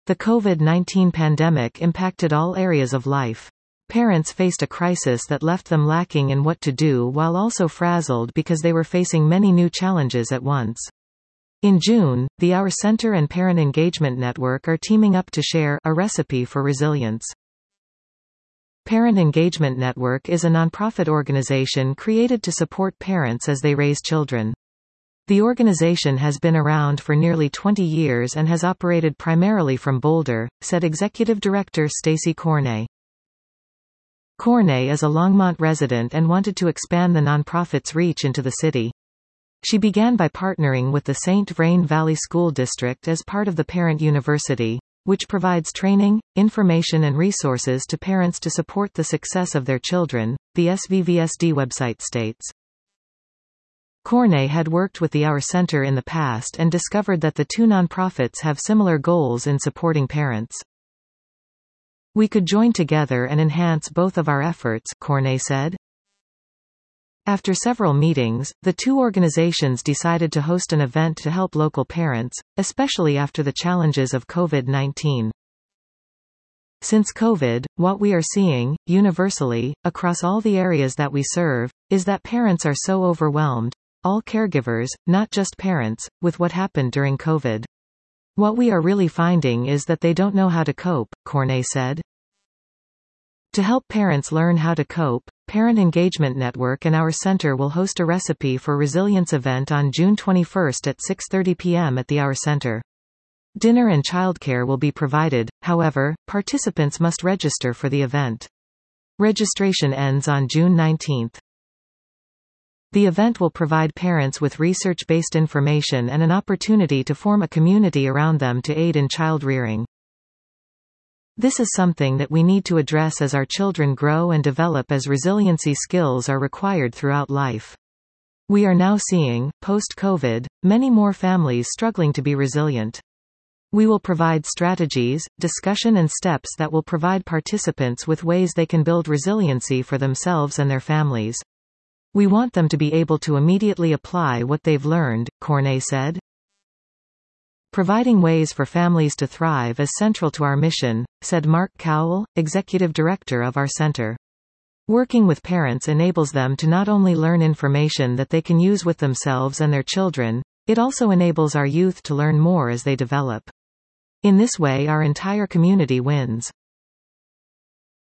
The COVID-19 pandemic impacted all areas of life. Parents faced a crisis that left them lacking in what to do while also frazzled because they were facing many new challenges at once. In June, the Our Center and Parent Engagement Network are teaming up to share a recipe for resilience. Parent Engagement Network is a nonprofit organization created to support parents as they raise children. The organization has been around for nearly 20 years and has operated primarily from Boulder, said Executive Director Stacy Corney. Corney is a Longmont resident and wanted to expand the nonprofit's reach into the city. She began by partnering with the St. Vrain Valley School District as part of the Parent University, which provides training, information and resources to parents to support the success of their children, the SVVSD website states. Corney had worked with the Our Center in the past and discovered that the two nonprofits have similar goals in supporting parents. We could join together and enhance both of our efforts, Corney said. After several meetings, the two organizations decided to host an event to help local parents, especially after the challenges of COVID-19. Since COVID, what we are seeing, universally, across all the areas that we serve, is that parents are so overwhelmed, all caregivers, not just parents, with what happened during COVID. What we are really finding is that they don't know how to cope, Corney said. To help parents learn how to cope, Parent Engagement Network and Our Center will host a Recipe for Resilience event on June 21 at 6:30 p.m. at the Our Center. Dinner and childcare will be provided, however, participants must register for the event. Registration ends on June 19. The event will provide parents with research-based information and an opportunity to form a community around them to aid in child rearing. This is something that we need to address as our children grow and develop, as resiliency skills are required throughout life. We are now seeing, post-COVID, many more families struggling to be resilient. We will provide strategies, discussion and steps that will provide participants with ways they can build resiliency for themselves and their families. We want them to be able to immediately apply what they've learned, Corney said. Providing ways for families to thrive is central to our mission, said Mark Cowell, Executive Director of our Center. Working with parents enables them to not only learn information that they can use with themselves and their children, it also enables our youth to learn more as they develop. In this way, our entire community wins.